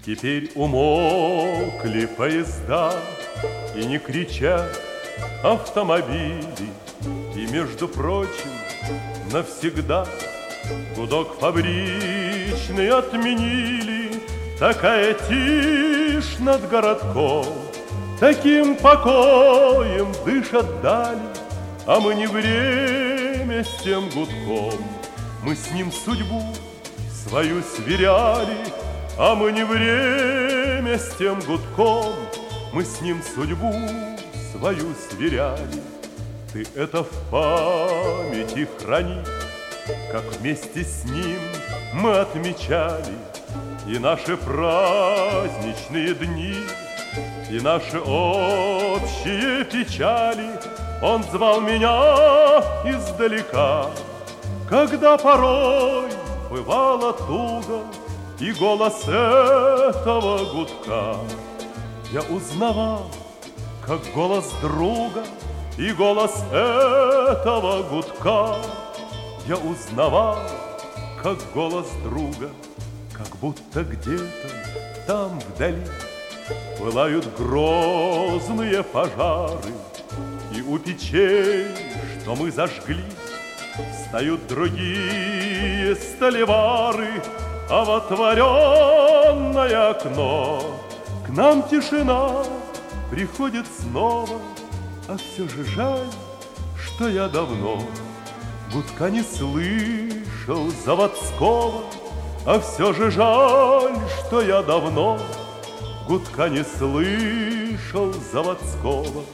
Теперь умолкли поезда, и не кричат автомобили, и, между прочим, навсегда гудок фабричный отменили. Такая тишь над городком, таким покоем дышат дали, а мы не время с тем гудком. Мы с ним судьбу свою сверяли, а мы не время с тем гудком. Мы с ним судьбу свою сверяли. Ты это в памяти храни, как вместе с ним мы отмечали и наши праздничные дни, и наши общие печали. Он звал меня издалека, когда порой бывало туго, и голос этого гудка я узнавал, как голос друга, и голос этого гудка я узнавал, как голос друга. Как будто где-то там вдали пылают грозные пожары, и у печей, что мы зажгли, встают другие столевары, а в отворенное окно к нам тишина приходит снова. А все же жаль, что я давно гудка не слышал заводского. А все же жаль, что я давно гудка не слышал заводского.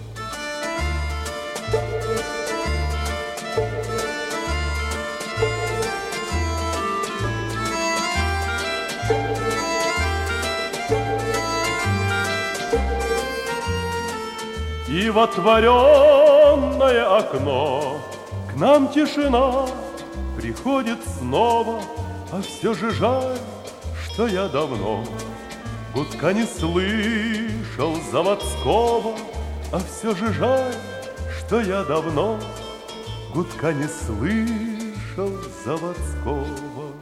И в отворенное окно к нам тишина приходит снова. А все же жаль, что я давно гудка не слышал заводского. А все же жаль, что я давно гудка не слышал заводского.